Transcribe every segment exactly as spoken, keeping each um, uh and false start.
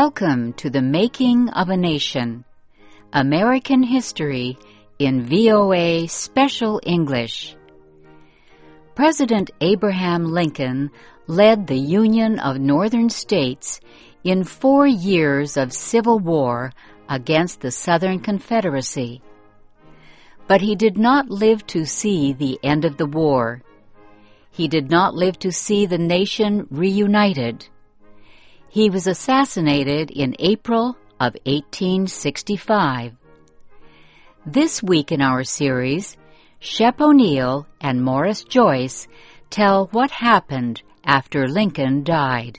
Welcome to the Making of a Nation, American History in V O A Special English. President Abraham Lincoln led the Union of Northern States in four years of civil war against the Southern Confederacy. But he did not live to see the end of the war. He did not live to see the nation reunited. He was assassinated in April of eighteen sixty-five. This week in our series, Shep O'Neill and Morris Joyce tell what happened after Lincoln died.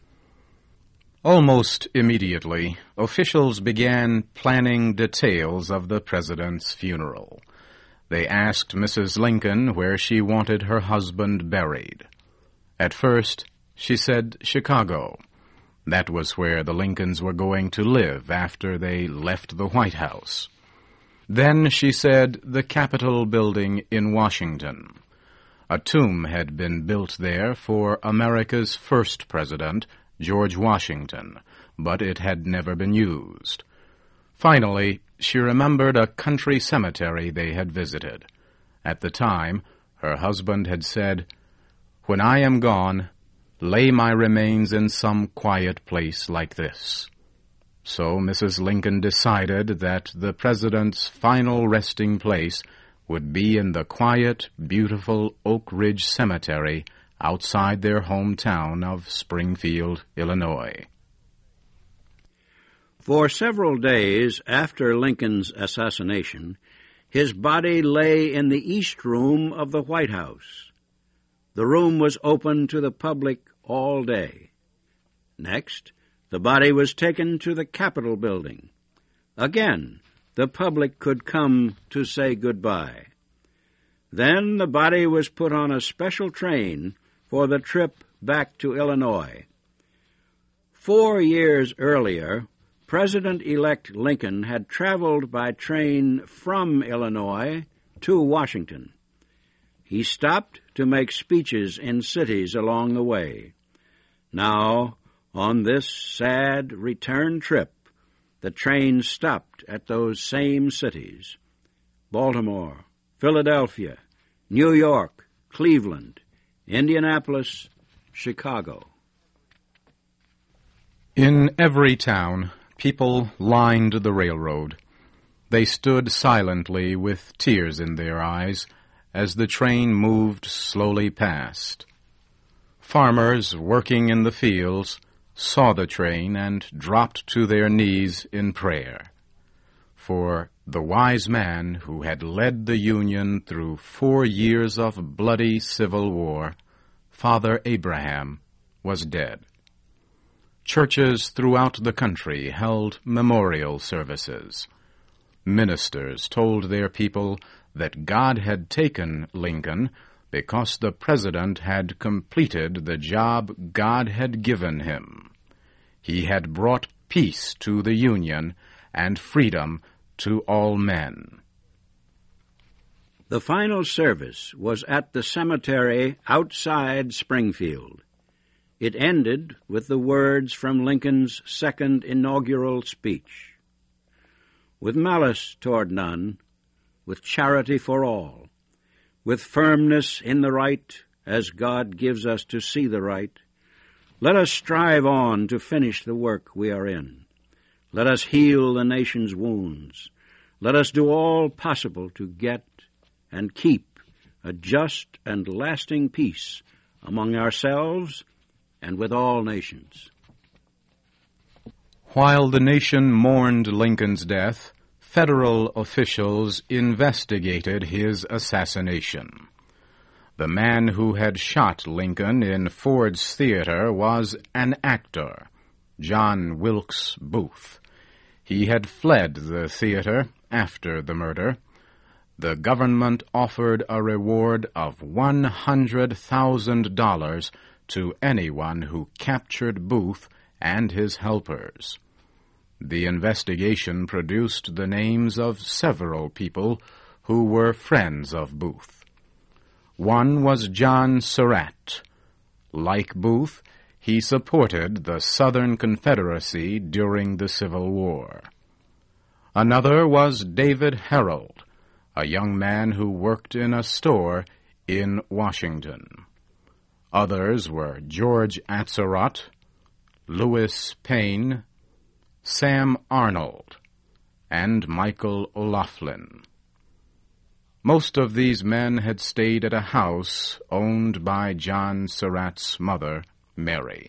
Almost immediately, officials began planning details of the president's funeral. They asked Missus Lincoln where she wanted her husband buried. At first, she said Chicago. That was where the Lincolns were going to live after they left the White House. Then she said the Capitol building in Washington. A tomb had been built there for America's first president, George Washington, but it had never been used. Finally, she remembered a country cemetery they had visited. At the time, her husband had said, "When I am gone, lay my remains in some quiet place like this." So Missus Lincoln decided that the president's final resting place would be in the quiet, beautiful Oak Ridge Cemetery outside their hometown of Springfield, Illinois. For several days after Lincoln's assassination, his body lay in the East Room of the White House. The room was open to the public all day. Next, the body was taken to the Capitol building. Again, the public could come to say goodbye. Then the body was put on a special train for the trip back to Illinois. Four years earlier, President-elect Lincoln had traveled by train from Illinois to Washington. He stopped to make speeches in cities along the way. Now, on this sad return trip, the train stopped at those same cities: Baltimore, Philadelphia, New York, Cleveland, Indianapolis, Chicago. In every town, people lined the railroad. They stood silently with tears in their eyes as the train moved slowly past. Farmers working in the fields saw the train and dropped to their knees in prayer. For the wise man who had led the Union through four years of bloody civil war, Father Abraham, was dead. Churches throughout the country held memorial services. Ministers told their people that God had taken Lincoln because the president had completed the job God had given him. He had brought peace to the Union and freedom to all men. The final service was at the cemetery outside Springfield. It ended with the words from Lincoln's second inaugural speech: "With malice toward none, with charity for all, with firmness in the right, as God gives us to see the right, let us strive on to finish the work we are in. Let us heal the nation's wounds. Let us do all possible to get and keep a just and lasting peace among ourselves and with all nations." While the nation mourned Lincoln's death, federal officials investigated his assassination. The man who had shot Lincoln in Ford's Theater was an actor, John Wilkes Booth. He had fled the theater after the murder. The government offered a reward of one hundred thousand dollars to anyone who captured Booth and his helpers. The investigation produced the names of several people who were friends of Booth. One was John Surratt. Like Booth, he supported the Southern Confederacy during the Civil War. Another was David Herold, a young man who worked in a store in Washington. Others were George Atzerodt, Louis Payne, Sam Arnold, and Michael O'Laughlin. Most of these men had stayed at a house owned by John Surratt's mother, Mary.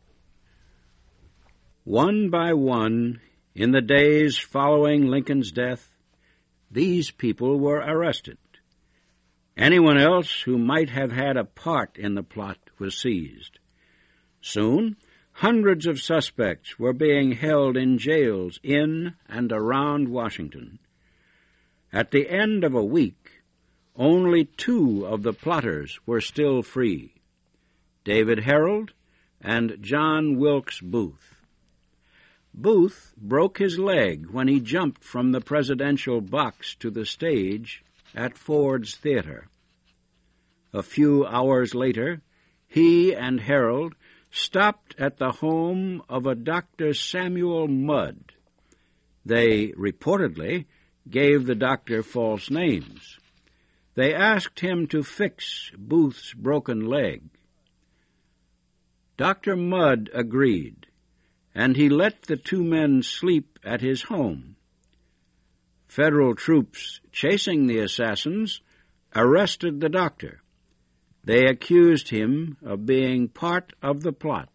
One by one, in the days following Lincoln's death, these people were arrested. Anyone else who might have had a part in the plot was seized. Soon, hundreds of suspects were being held in jails in and around Washington. At the end of a week, only two of the plotters were still free, David Herold and John Wilkes Booth. Booth broke his leg when he jumped from the presidential box to the stage at Ford's Theater. A few hours later, he and Herold stopped at the home of a Doctor Samuel Mudd. They reportedly gave the doctor false names. They asked him to fix Booth's broken leg. Doctor Mudd agreed, and he let the two men sleep at his home. Federal troops chasing the assassins arrested the doctor. They accused him of being part of the plot.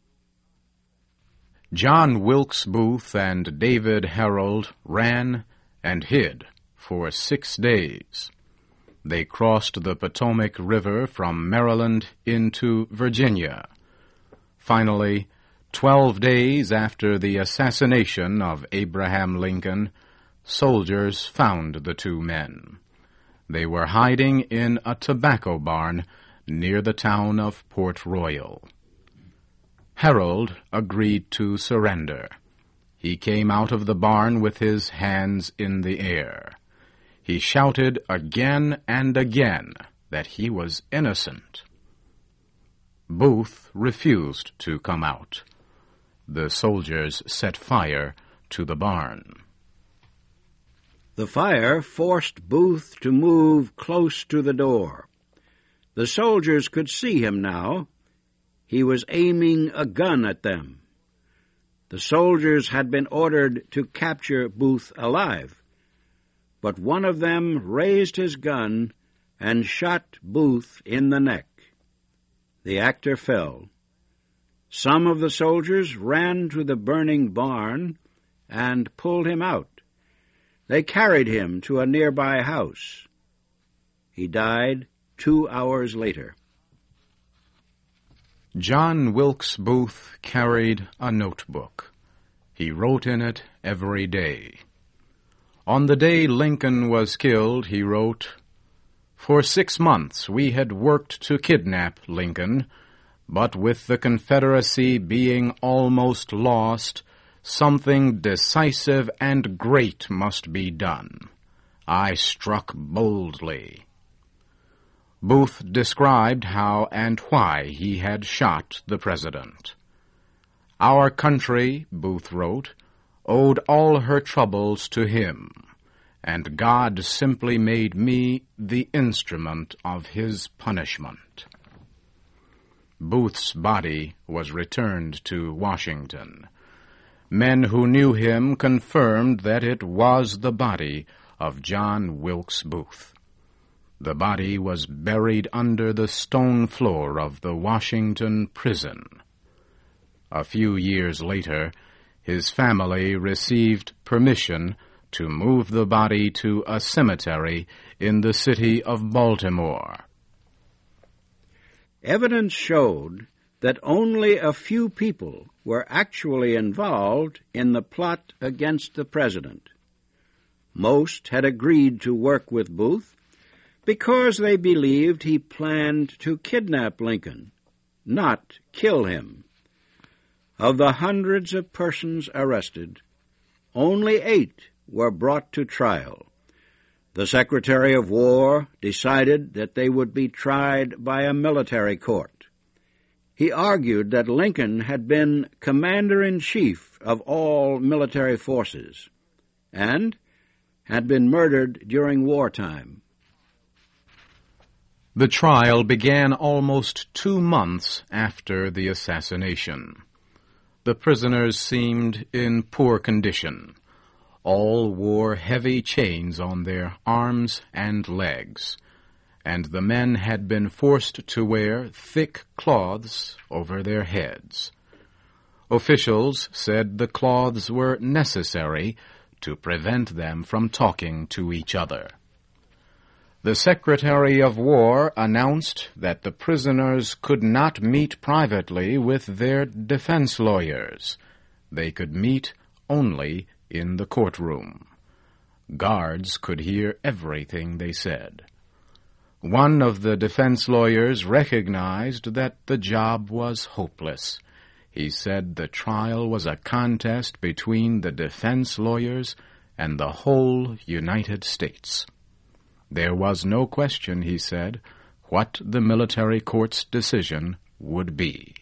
John Wilkes Booth and David Herold ran and hid for six days. They crossed the Potomac River from Maryland into Virginia. Finally, twelve days after the assassination of Abraham Lincoln, soldiers found the two men. They were hiding in a tobacco barn near the town of Port Royal. Herold agreed to surrender. He came out of the barn with his hands in the air. He shouted again and again that he was innocent. Booth refused to come out. The soldiers set fire to the barn. The fire forced Booth to move close to the door. The soldiers could see him now. He was aiming a gun at them. The soldiers had been ordered to capture Booth alive, but one of them raised his gun and shot Booth in the neck. The actor fell. Some of the soldiers ran to the burning barn and pulled him out. They carried him to a nearby house. He died two hours later. John Wilkes Booth carried a notebook. He wrote in it every day. On the day Lincoln was killed, he wrote, "For six months we had worked to kidnap Lincoln, but with the Confederacy being almost lost, something decisive and great must be done. I struck boldly." Booth described how and why he had shot the president. "Our country," Booth wrote, "owed all her troubles to him, and God simply made me the instrument of his punishment." Booth's body was returned to Washington. Men who knew him confirmed that it was the body of John Wilkes Booth. The body was buried under the stone floor of the Washington prison. A few years later, his family received permission to move the body to a cemetery in the city of Baltimore. Evidence showed that only a few people were actually involved in the plot against the president. Most had agreed to work with Booth because they believed he planned to kidnap Lincoln, not kill him. Of the hundreds of persons arrested, only eight were brought to trial. The Secretary of War decided that they would be tried by a military court. He argued that Lincoln had been commander-in-chief of all military forces and had been murdered during wartime. The trial began almost two months after the assassination. The prisoners seemed in poor condition. All wore heavy chains on their arms and legs, and the men had been forced to wear thick cloths over their heads. Officials said the cloths were necessary to prevent them from talking to each other. The Secretary of War announced that the prisoners could not meet privately with their defense lawyers. They could meet only in the courtroom. Guards could hear everything they said. One of the defense lawyers recognized that the job was hopeless. He said the trial was a contest between the defense lawyers and the whole United States. There was no question, he said, what the military court's decision would be.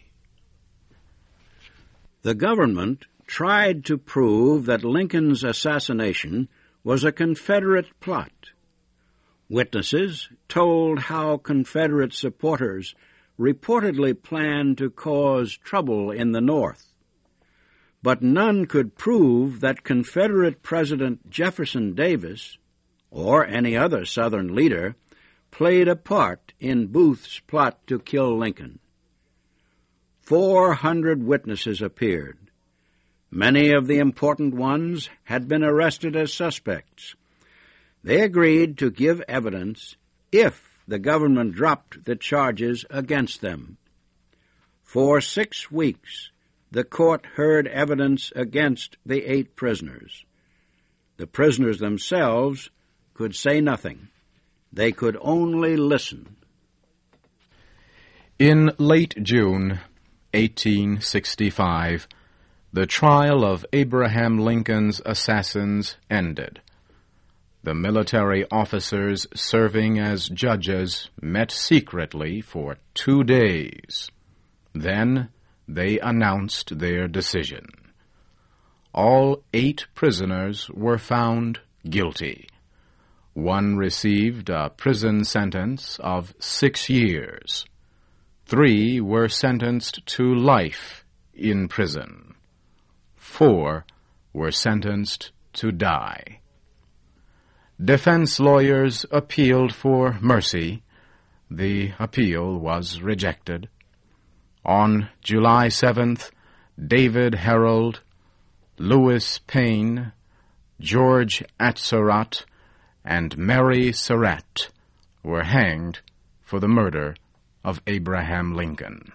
The government tried to prove that Lincoln's assassination was a Confederate plot. Witnesses told how Confederate supporters reportedly planned to cause trouble in the North. But none could prove that Confederate President Jefferson Davis, or any other Southern leader, played a part in Booth's plot to kill Lincoln. Four hundred witnesses appeared. Many of the important ones had been arrested as suspects. They agreed to give evidence if the government dropped the charges against them. For six weeks, the court heard evidence against the eight prisoners. The prisoners themselves could say nothing. They could only listen. In late June eighteen sixty-five, the trial of Abraham Lincoln's assassins ended. The military officers serving as judges met secretly for two days. Then they announced their decision. All eight prisoners were found guilty. One received a prison sentence of six years. Three were sentenced to life in prison. Four were sentenced to die. Defense lawyers appealed for mercy. The appeal was rejected. On July seventh, David Herold, Louis Payne, George Atzerodt, and Mary Surratt were hanged for the murder of Abraham Lincoln.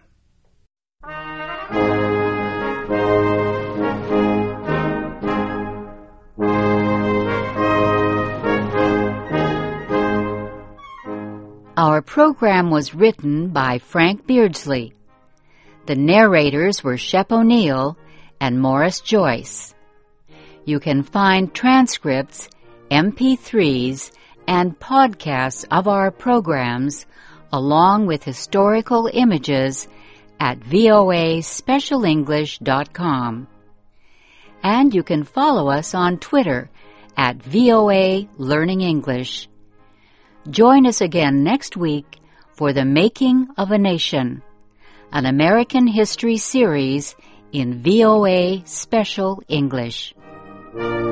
Our program was written by Frank Beardsley. The narrators were Shep O'Neill and Morris Joyce. You can find transcripts, M P threes, and podcasts of our programs, along with historical images, at V O A special english dot com. And you can follow us on Twitter at V O A Learning English. Join us again next week for The Making of a Nation, an American history series in V O A Special English.